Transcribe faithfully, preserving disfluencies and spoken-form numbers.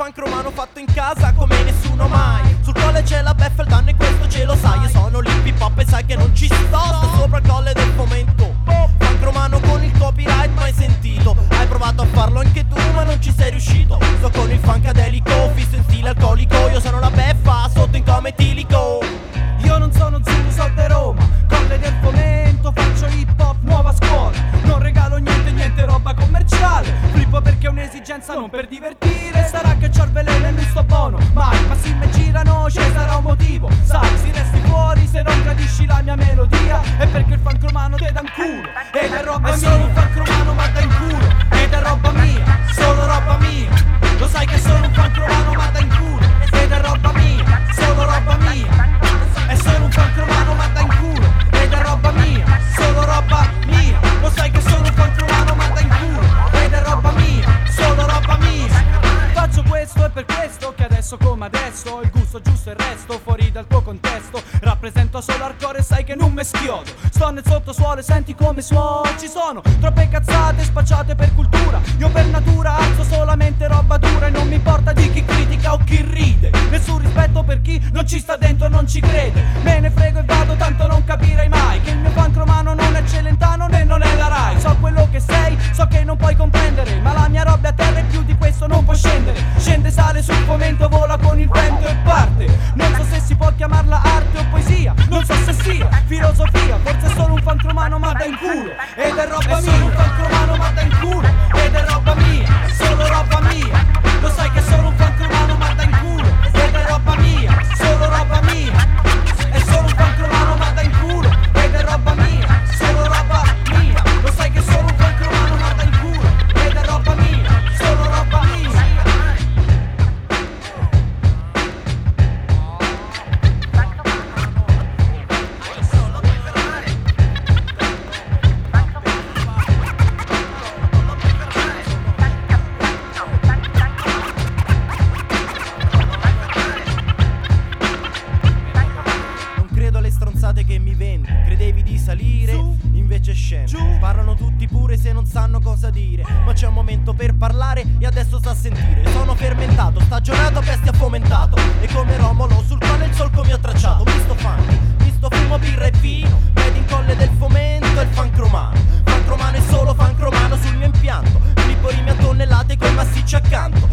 funk romano fatto in casa come nessuno mai. Sul colle c'è la beffa, il danno e questo ce lo sai. Io sono l'hip hop e sai che non ci sto, sto sopra il colle del fomento. Funk romano con il copyright mai sentito. Hai provato a farlo anche tu ma non ci sei riuscito. Sto con il funk adelico, fisso in stile alcolico. Io sono la beffa, sotto in come etilico. Io non sono Zulu, so de Roma, colle del fomento, faccio hip hop, nuova scuola. Non regalo niente, niente roba commerciale. Flippo perché è un'esigenza, non per divertire. Sarà che c'ho il veleno e non sto buono, mai, ma se mi girano ci sarà un motivo. Sai, si resti fuori se non gradisci la mia melodia. È perché il funk romano te dà un culo ed è roba mia. È solo un funk romano ma dà in culo ed è roba mia, solo roba mia. Lo sai che sono un funk romano ma dà in culo ed è roba mia, solo roba mia. È solo un funk romano ma dà in culo ed è roba mia, solo roba mia. Lo sai che sono un funk romano ma dà in culo ed è roba mia, solo roba mia. Faccio questo e per questo che adesso come adesso ho il gusto giusto e il resto fuori dal tuo contesto. Rappresento solo hardcore e sai che non me schiodo. Sto nel sottosuolo e senti come suono. Ci sono troppe cazzate spacciate per cultura. Io per natura alzo solamente roba dura e non mi importa di chi critica o chi ride. Nessun rispetto per chi non ci sta dentro e non ci crede. Me ne frego e vado, tanto non capirai mai che il mio funk romano non è Celentano né non è la Rai. So quello che sei, so che non puoi comprendere, ma la mia roba a terra e più di questo non può scendere. Scende, sale sul fomento, vola con il vento e parte. Non so se si può chiamarla arte o poesia, non so se sia filosofia, forse è solo un funk romano ma dà in culo ed è roba mia. Un funk romano ma dà in culo ed è roba mia, solo roba mia. Lo sai che è solo un funk romano ma dà in culo ed è roba mia, solo roba mia. È solo un funk romano ma dà in culo ed è roba mia, solo roba mia. Lo sai che è solo un funk romano ma dà in culo ed è roba mia, solo roba mia. Che mi vendi, credevi di salire, invece scendi. Parlano tutti pure se non sanno cosa dire, ma c'è un momento per parlare e adesso sta a sentire. Sono fermentato, stagionato, bestia fomentato, e come Romolo sul quale il solco mi ha tracciato. Misto funk, misto fumo, birra e vino, made in colle del fomento e il funk romano. Funk romano è solo funk romano sul mio impianto, flippo rime a tonnellate coi massicci accanto.